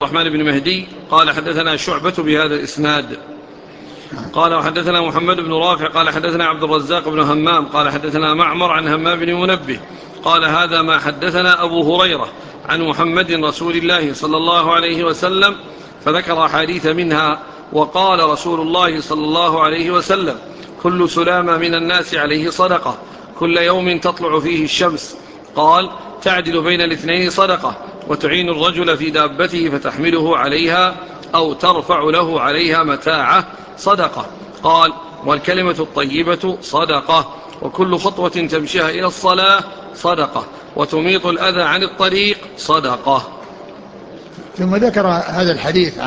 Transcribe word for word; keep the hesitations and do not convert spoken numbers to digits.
الرحمن بن مهدي قال حدثنا شعبة بهذا الإسناد قال وحدثنا محمد بن رافع قال حدثنا عبد الرزاق بن همام قال حدثنا معمر عن همام بن منبه قال هذا ما حدثنا أبو هريرة عن محمد رسول الله صلى الله عليه وسلم، فذكر حديث منها. وقال رسول الله صلى الله عليه وسلم: كل سلامة من الناس عليه صدقة، كل يوم تطلع فيه الشمس. قال: تعدل بين الاثنين صدقة، وتعين الرجل في دابته فتحمله عليها أو ترفع له عليها متاعه صدقة. قال: والكلمة الطيبة صدقة، وكل خطوة تمشيها إلى الصلاة صدقة، وتميط الأذى عن الطريق صدقة. ثم ذكر هذا الحديث